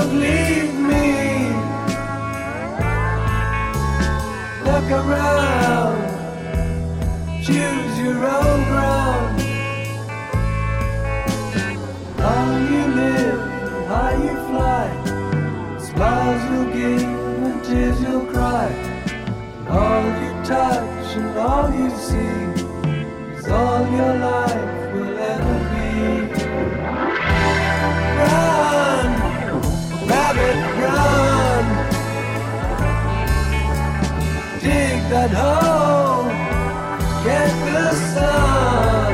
Don't leave me. Look around. Choose your own ground. How you live, how you fly. Smiles you'll give and tears you'll cry. All you touch and all you see is all your life will ever be. Run, rabbit, run. Dig that hole, get the sun.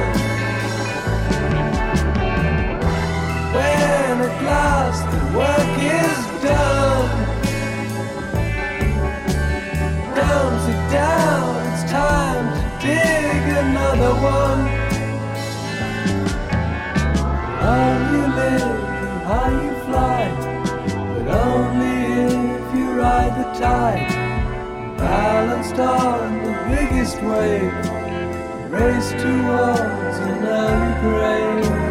When at last the work is done, don't sit down, it's time to dig another one. How you live and how you fly, but only if you ride the tide. Balanced on the biggest wave, race towards an early grave.